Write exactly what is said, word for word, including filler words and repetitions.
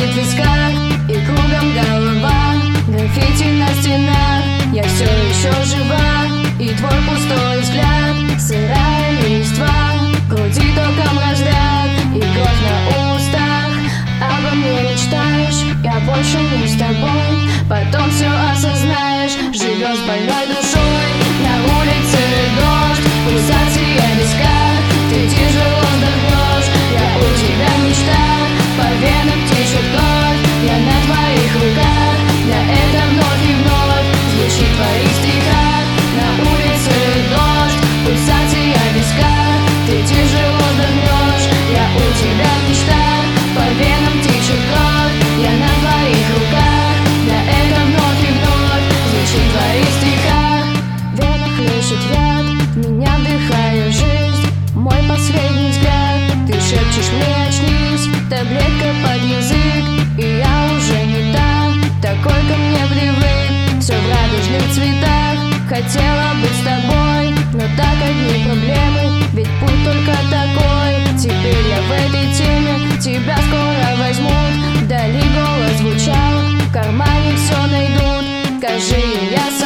в висках и кругом голова. Граффити на стенах, я все еще жива. И твой пустой взгляд, сырая листва, крути током разряд и кровь на устах. Обо мне мечтаешь, я больше не с тобой. Потом все осознаешь, живешь с больной душой. На улице дождь, пульсация виска, ты тяжело вздохнешь. Я у тебя мечта, по венам течет кровь, я на твоих руках. Я это вновь и вновь звучит в твоих стихах. На улице дождь, пульсация виска, ты тяжело вздохнешь. Я у тебя мечта, по венам течет кровь, я на твоих руках. Я это вновь и вновь звучит в твоих стихах. В венах хлещет яд, в меня вдыхаешь жизнь. Мой последний взгляд, ты шепчешь мне очнись. Таблетка под язык, и я уже не та, такой ко мне привык. Все в радужных цветах, хотела быть с тобой, но так одни проблемы, ведь путь только такой. Теперь я в этой теме, тебя скоро возьмут. Вдали голос звучал, в кармане все найдут. Скажи им, я